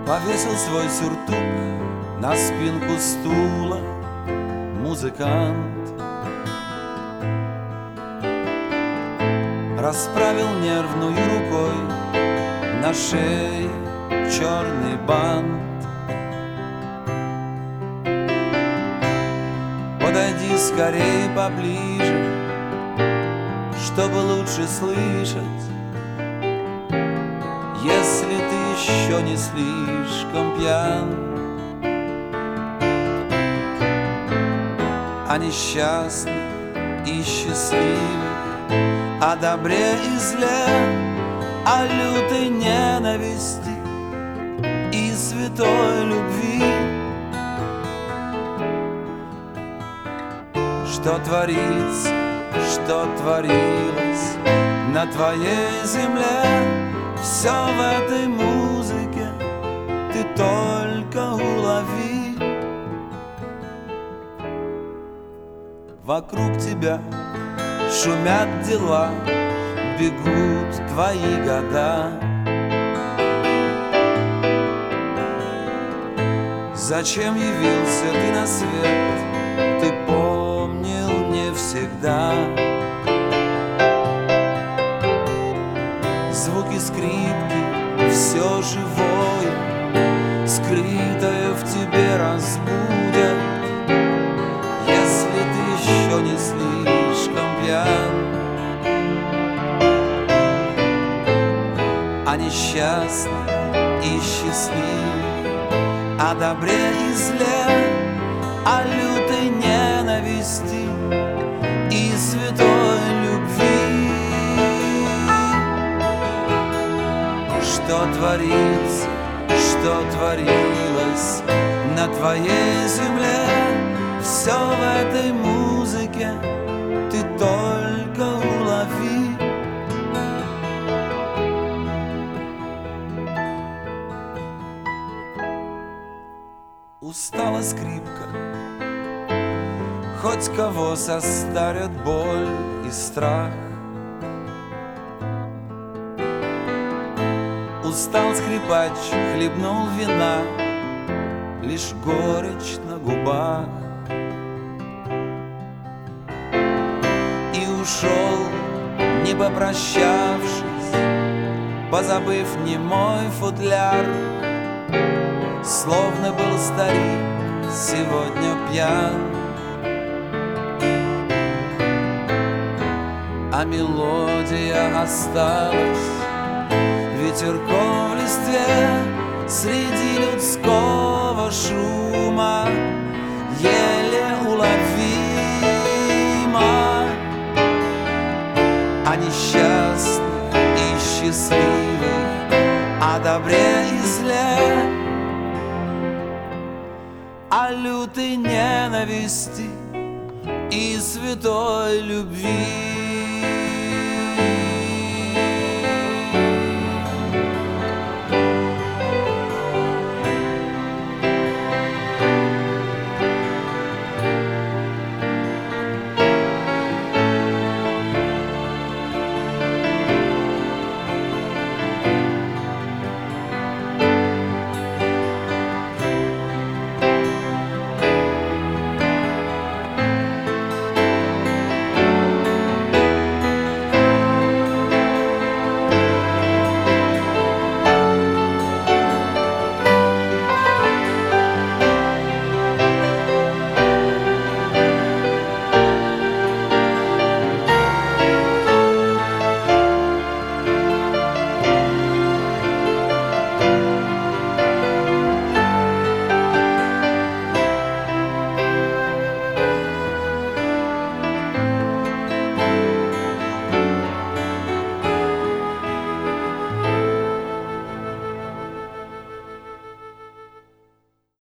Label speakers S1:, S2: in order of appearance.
S1: Повесил свой сюртук на спинку стула музыкант, расправил нервную рукой на шее черный бант. Подойди скорее поближе, чтобы лучше слышать, если ты еще не слишком пьян. О несчастных и счастливых, о добре и зле, о лютой ненависти и святой любви. Что творится, что творилось на твоей земле, все в этой музыке ты только улови. Вокруг тебя шумят дела, бегут твои года. Зачем явился ты на свет, ты помнил не всегда. Звуки скрипки, все живое, скрытое в тебе разбудят, если ты еще не слишком пьян. О несчастных и счастливых, о добре и зле, о лютой ненависти и святой любви. Что творится, что творилось на твоей земле, все в этой музыке ты только улови. Устала скрипка, хоть кого состарят боль и страх. Устал скрипач, хлебнул вина, лишь горечь на губах. И ушел, не попрощавшись, позабыв немой футляр. Словно был старик сегодня пьян, а мелодия осталась ветерком в листве среди людского шума, еле уловима. О несчастных и счастливых, о добре и зле, о лютой ненависти и святой любви.